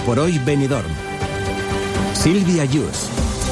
por hoy Benidorm. Silvia Yus.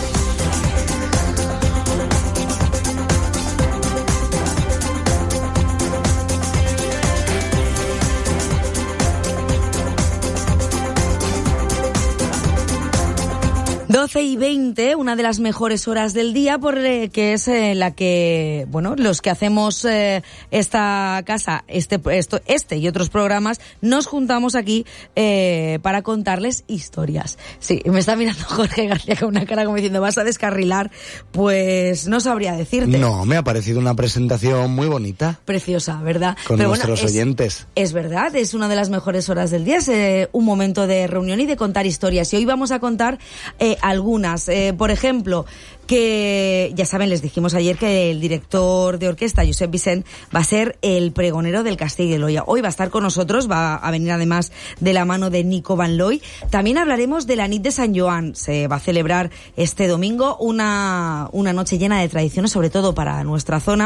Doce y 20, una de las mejores horas del día, que es la que, bueno, los que hacemos esta casa, este y otros programas, nos juntamos aquí para contarles historias. Sí, me está mirando Jorge García con una cara como diciendo, ¿vas a descarrilar? Pues no sabría decirte. No, me ha parecido una presentación muy bonita. Preciosa, ¿verdad? Con nuestros oyentes. Es verdad, es una de las mejores horas del día, es un momento de reunión y de contar historias. Y hoy vamos a contar algunas. Por ejemplo, que ya saben, les dijimos ayer que el director de orquesta, Josep Vicent, va a ser el pregonero del Castell de Loia. Hoy va a estar con nosotros, va a venir además de la mano de Nico Van Looy. También hablaremos de la nit de Sant Joan. Se va a celebrar este domingo una noche llena de tradiciones, sobre todo para nuestra zona.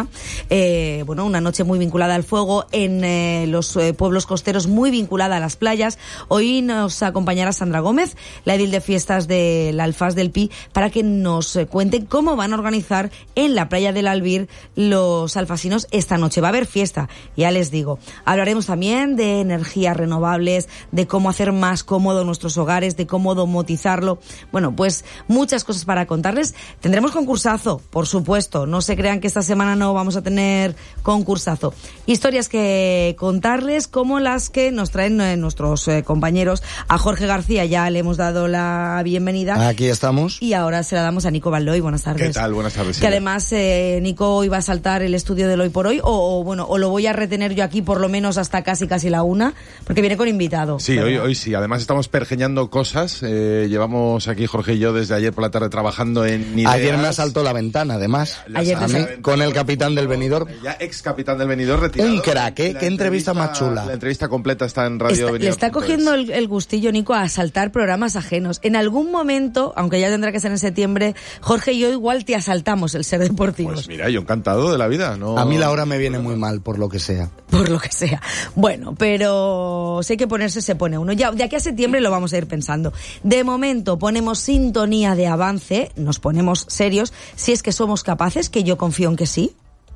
Una noche muy vinculada al fuego en los pueblos costeros, muy vinculada a las playas. Hoy nos acompañará Sandra Gómez, la edil de fiestas del Alfaz del Pi, para que nos cuente cómo van a organizar en la playa del Albir los alfasinos esta noche. Va a haber fiesta, ya les digo. Hablaremos también de energías renovables, de cómo hacer más cómodo nuestros hogares, de cómo domotizarlo. Bueno, pues muchas cosas para contarles. Tendremos concursazo, por supuesto. No se crean que esta semana no vamos a tener concursazo. Historias que contarles, como las que nos traen nuestros compañeros. A Jorge García ya le hemos dado la bienvenida. Aquí estamos. Y ahora se la damos a Nico Van Looy. Buenas tardes. ¿Qué tal? Buenas tardes. Que además Nico hoy va a saltar el estudio del Hoy por Hoy, o lo voy a retener yo aquí por lo menos hasta casi la 1, porque viene con invitado. Sí, pero... hoy sí. Además estamos pergeñando cosas. Llevamos aquí Jorge y yo desde ayer por la tarde trabajando en ideas. Ayer me asaltó la ventana, además. Con el capitán del Benidorm. Ya ex capitán del Benidorm retirado. Un crack, ¿Qué entrevista más chula? La entrevista completa está en Radio Benidorm. Le está cogiendo el gustillo, Nico, a saltar programas ajenos. En algún momento, aunque ya tendrá que ser en septiembre, Jorge y yo igual te asaltamos el Ser Deportivos. Pues mira, yo encantado de la vida. No... A mí la hora me viene muy mal, por lo que sea. Por lo que sea. Bueno, pero si hay que ponerse, se pone uno. Ya de aquí a septiembre lo vamos a ir pensando. De momento ponemos sintonía de avance, nos ponemos serios, si es que somos capaces, que yo confío en que sí.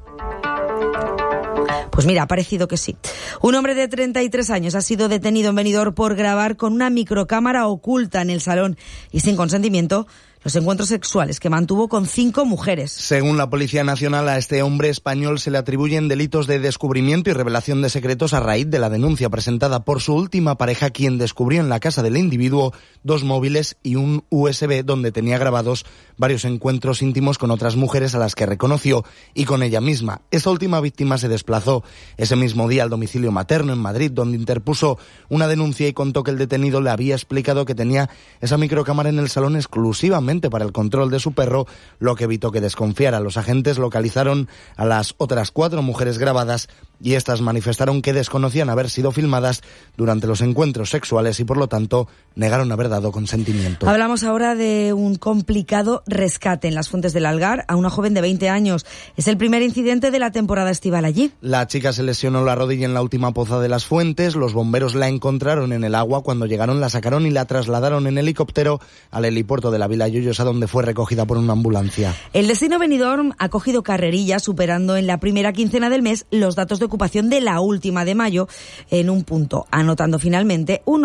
Pues mira, ha parecido que sí. Un hombre de 33 años ha sido detenido en Benidorm por grabar con una microcámara oculta en el salón y sin consentimiento los encuentros sexuales que mantuvo con 5 mujeres. Según la Policía Nacional, a este hombre español se le atribuyen delitos de descubrimiento y revelación de secretos a raíz de la denuncia presentada por su última pareja, quien descubrió en la casa del individuo 2 móviles y un USB donde tenía grabados varios encuentros íntimos con otras mujeres a las que reconoció y con ella misma. Esta última víctima se desplazó ese mismo día al domicilio materno en Madrid, donde interpuso una denuncia y contó que el detenido le había explicado que tenía esa microcámara en el salón exclusivamente para el control de su perro, lo que evitó que desconfiara. Los agentes localizaron a las otras 4 mujeres grabadas y estas manifestaron que desconocían haber sido filmadas durante los encuentros sexuales y por lo tanto negaron haber dado consentimiento. Hablamos ahora de un complicado rescate en las Fuentes del Algar a una joven de 20 años. Es el primer incidente de la temporada estival allí. La chica se lesionó la rodilla en la última poza de las Fuentes. Los bomberos la encontraron en el agua. Cuando llegaron la sacaron y la trasladaron en helicóptero al helipuerto de la Vila Lloyosa, donde fue recogida por una ambulancia. El destino Benidorm ha cogido carrerilla, superando en la primera quincena del mes los datos de ocupación de la última de mayo en un punto, anotando finalmente un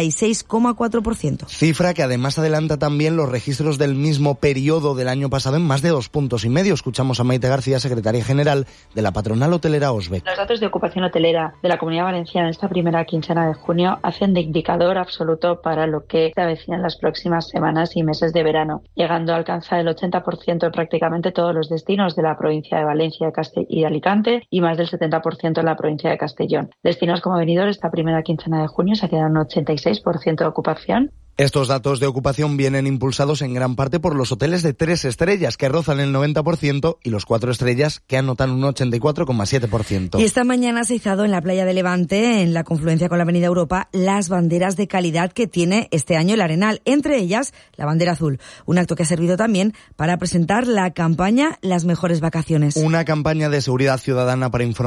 86,4%. Cifra que además adelanta también los registros del mismo periodo del año pasado en más de 2,5 puntos. Escuchamos a Maite García, secretaria general de la patronal hotelera OSBEC. Los datos de ocupación hotelera de la Comunidad Valenciana en esta primera quincena de junio hacen de indicador absoluto para lo que se avecina en las próximas semanas y meses de verano, llegando a alcanzar el 80% en prácticamente todos los destinos de la provincia de Valencia y de Alicante y más del 70% en la provincia de Castellón. Destinos como Benidorm esta primera quincena de junio se quedan un 86% de ocupación. Estos datos de ocupación vienen impulsados en gran parte por los hoteles de 3 estrellas, que rozan el 90%, y los 4 estrellas, que anotan un 84,7%. Y esta mañana se ha izado en la playa de Levante, en la confluencia con la Avenida Europa, las banderas de calidad que tiene este año el Arenal, entre ellas la bandera azul. Un acto que ha servido también para presentar la campaña Las Mejores Vacaciones. Una campaña de seguridad ciudadana para informar